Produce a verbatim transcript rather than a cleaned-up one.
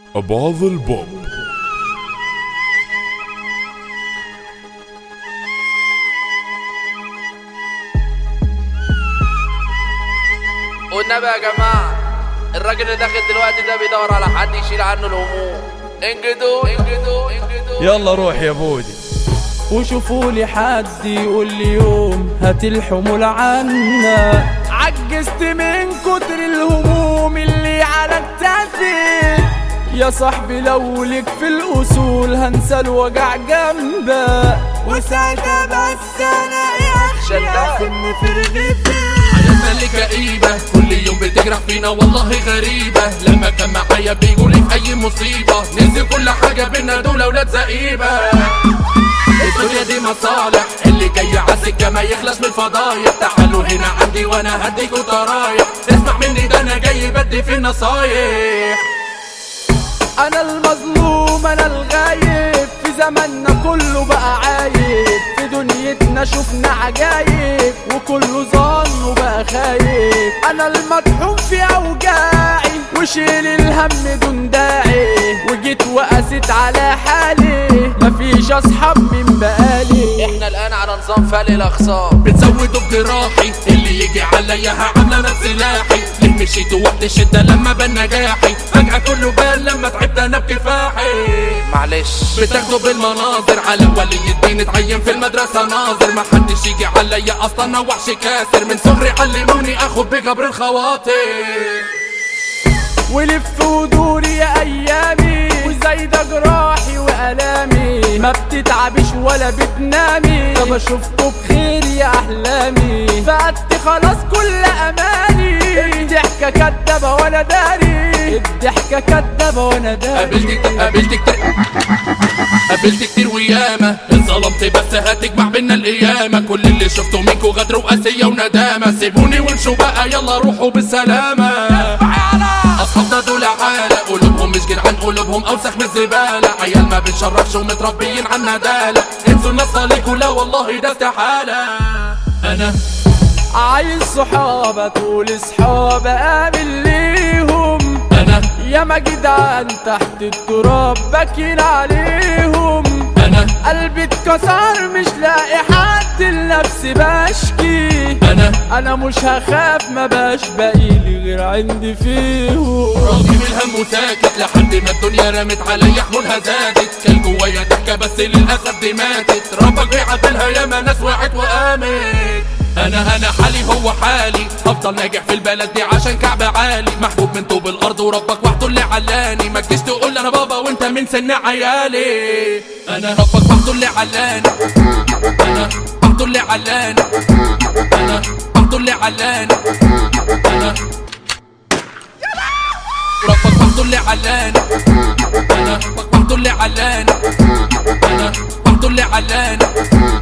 أباظ البوب. والنبي يا جماعة، الراجل اللي داخل دلوقتي ده بيدور على حد يشيل عنه الهموم. انجدوا انجدوا انجدوا يلا روح يا بودي وشوفوا لي حد يقول لي يوم هات الحمول عنا. عجزت من كتر الهموم اللي على كتافي يا صاحبي، لو لك في الاصول هنسى الوجع جنبك، وساعتها بس انا اخشى ان في رغيفي. حياتنا اللي كئيبة كل يوم بتجرح فينا والله غريبة، لما كان معايا بيقولي في اي مصيبة ننسي كل حاجة بينا دول اولاد زئيبة. الدنيا دي مصالح، اللي جاي عالسكة ما يخلص من الفضايح. تعالوا هنا عندي وانا هديكوا طرايح، اسمع مني ده انا جاي بدي في النصايح. انا المظلوم انا الغايب، في زماننا كله بقى عايب، في دنيتنا شفنا عجايب وكله ظن وبقى خايب. انا المطحون في اوجاعي وشيل الهم دون داعي، وجيت وقست على حالي مفيش اصحاب من بقالي. احنا الان على نظام فلي الاخصام، بتزودوا بجراحي اللي يجي عليا هعمل انا بسلاحي. ليه مشيتوا وقت الشدة لما بان نجاحي، فجأة كله بان لما تعبت انا بكفاحي. معلش بتاخدوا بالمناظر على ولي الدين اتعين في المدرسة ناظر، ما حدش يجي عليا اصلا انا وحش كاسر، من صغري علموني اخد بجبر الخواطر. ولف ودوري يا ايامي وزايدة جراحي والامي، ما بتتعبش ولا بتنامي، طب اشوفكوا بخير يا احلامي. فقدت خلاص كل اماني، الضحكة كدابة وانا داري، الضحكة كدابة وانا داري. قابلت قابلت كتير قابلت كتير وياما انظلمت، بس هتجمع بينا القيامة. كل اللي شفته منكوا غدر وقاسية وندامة، سيبوني وامشوا بقى يلا روحوا بالسلامة. اصحابنا دول عالة قلوبهم مش جدعان، قلوبهم اوسخ من الزبالة، عيال ما بتشرفش ومتربيين عن ندالة. انسوا الناس عليكوا لا والله ده استحالة. انا عايز صحابة طول صحاب اقابل ليهم، انا ياما جدعان تحت التراب باكين عليهم. انا قلبي اتكسر مش لاقي حد لنفسي بشكي، انا انا مش هخاف ما باش باقيلي غير عندي فيهم. راضي بالهم وساكت لحد ما الدنيا رمت عليا حمولها زادت، كان جوايا ضحكة بس للاسف دي ماتت، ربك بيعدلها ياما ناس وقعت وقامت. انا انا حالي هو حالي، افضل ناجح في البلد دي عشان كعب عالي، محبوب من طوب الارض وربك وحده اللي علاني. ما تجيش تقول انا بابا وانت من سن عيالي، انا ربك وحده اللي علاني، انا وحده اللي علاني، انا وحده اللي علاني، انا ربك وحده اللي علاني، انا وحده اللي علاني، انا وحده اللي علاني.